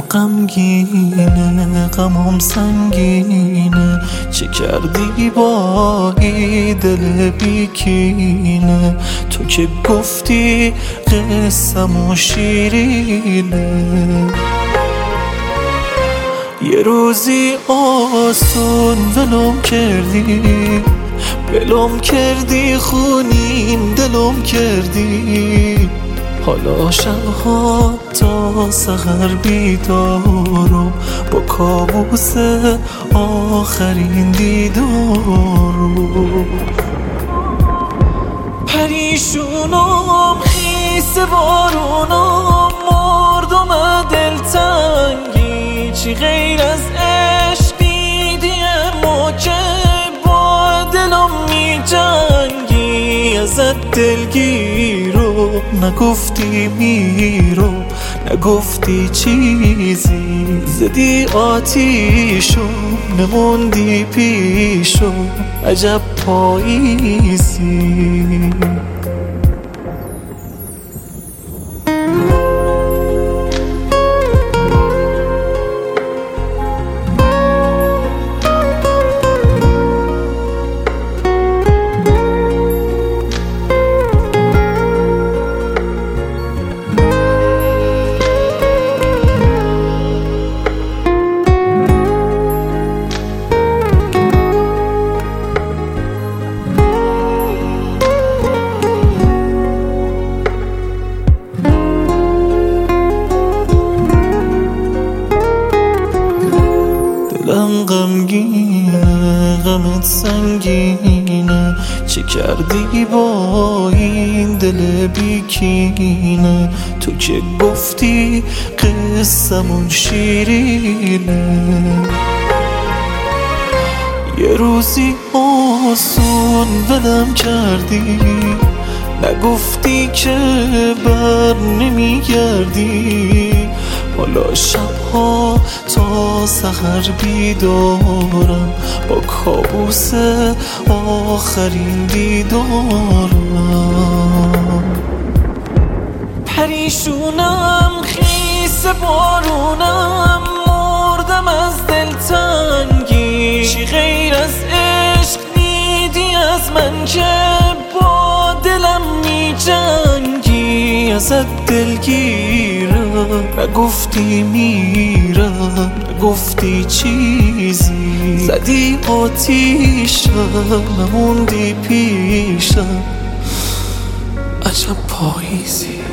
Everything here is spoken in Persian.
غمگینه، غمم سنگینه، چه کردی با این دل بیکینه؟ تو که گفتی قصه‌مون شیرینه. یه روزی آسون ولم کردی خونین دلم کردی. حالا شبها تا سحر بیدارم با کابوس آخرین دیدارم. پریشونم خیس بارونم، مردم دلتنگی، چی غیر از عشق دیدی ما که با دلم می جنگی. ازت دلگیرم نگفتی میرم، نگفتی چیزی، زدی آتیشم نموندی پیشم، عجب پاییزی. دلم غمگینه، غمت سنگینه، چه کردی با این دل بیکینه؟ تو که گفتی قصه‌مون شیرینه. یه روزی آسون ولم کردی، نگفتی که بر نمیگردی. حالا شبها تا سحر بیدارم با کابوس آخرین دیدارم. پریشونم خیس بارونم، مردم از دلتنگی، چی غیر از عشق دیدی از من که با دلم می جنگی. ازت دلگیرم نگفتی میرم، نگفتی چیزی، زدی آتیشم نموندی پیشم، عجب پاییزی.